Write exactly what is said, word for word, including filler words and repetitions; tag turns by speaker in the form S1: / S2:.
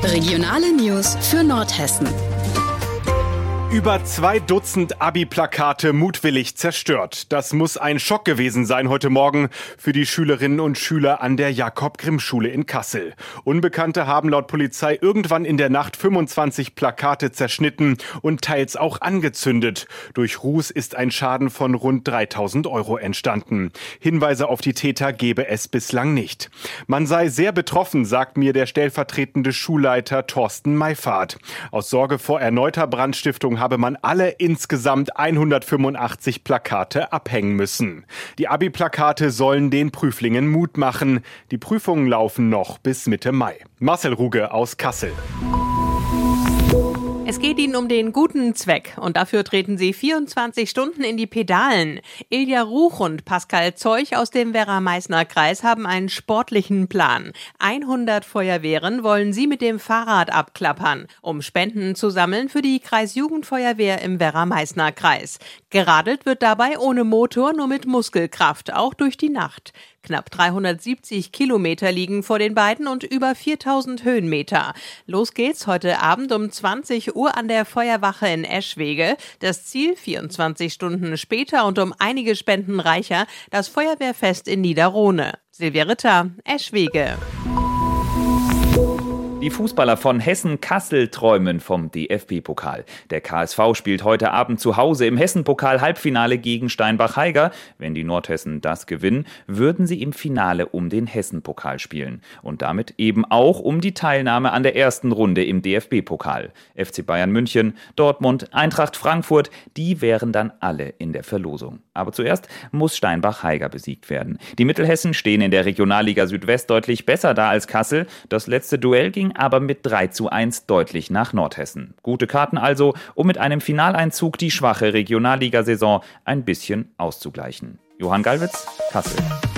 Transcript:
S1: Regionale News für Nordhessen.
S2: Über zwei Dutzend Abi-Plakate mutwillig zerstört. Das muss ein Schock gewesen sein heute Morgen für die Schülerinnen und Schüler an der Jakob-Grimm-Schule in Kassel. Unbekannte haben laut Polizei irgendwann in der Nacht fünfundzwanzig Plakate zerschnitten und teils auch angezündet. Durch Ruß ist ein Schaden von rund dreitausend Euro entstanden. Hinweise auf die Täter gebe es bislang nicht. Man sei sehr betroffen, sagt mir der stellvertretende Schulleiter Thorsten Mayfahrt. Aus Sorge vor erneuter Brandstiftung habe man alle insgesamt hundertfünfundachtzig Plakate abhängen müssen. Die Abi-Plakate sollen den Prüflingen Mut machen. Die Prüfungen laufen noch bis Mitte Mai. Marcel Ruge aus Kassel.
S3: Es geht ihnen um den guten Zweck und dafür treten sie vierundzwanzig Stunden in die Pedalen. Ilja Ruch und Pascal Zeuch aus dem Werra-Meißner Kreis haben einen sportlichen Plan. hundert Feuerwehren wollen sie mit dem Fahrrad abklappern, um Spenden zu sammeln für die Kreisjugendfeuerwehr im Werra-Meißner Kreis. Geradelt wird dabei ohne Motor, nur mit Muskelkraft, auch durch die Nacht. Knapp dreihundertsiebzig Kilometer liegen vor den beiden und über viertausend Höhenmeter. Los geht's heute Abend um zwanzig Uhr an der Feuerwache in Eschwege. Das Ziel vierundzwanzig Stunden später und um einige Spenden reicher, das Feuerwehrfest in Niederrohne. Silvia Ritter, Eschwege.
S4: Die Fußballer von Hessen-Kassel träumen vom D F B-Pokal. Der K S V spielt heute Abend zu Hause im Hessen-Pokal-Halbfinale gegen Steinbach-Heiger. Wenn die Nordhessen das gewinnen, würden sie im Finale um den Hessen-Pokal spielen. Und damit eben auch um die Teilnahme an der ersten Runde im D F B-Pokal. F C Bayern München, Dortmund, Eintracht Frankfurt, die wären dann alle in der Verlosung. Aber zuerst muss Steinbach-Heiger besiegt werden. Die Mittelhessen stehen in der Regionalliga Südwest deutlich besser da als Kassel. Das letzte Duell ging aber mit drei zu eins deutlich nach Nordhessen. Gute Karten also, um mit einem Finaleinzug die schwache Regionalligasaison ein bisschen auszugleichen. Johann Gallwitz, Kassel.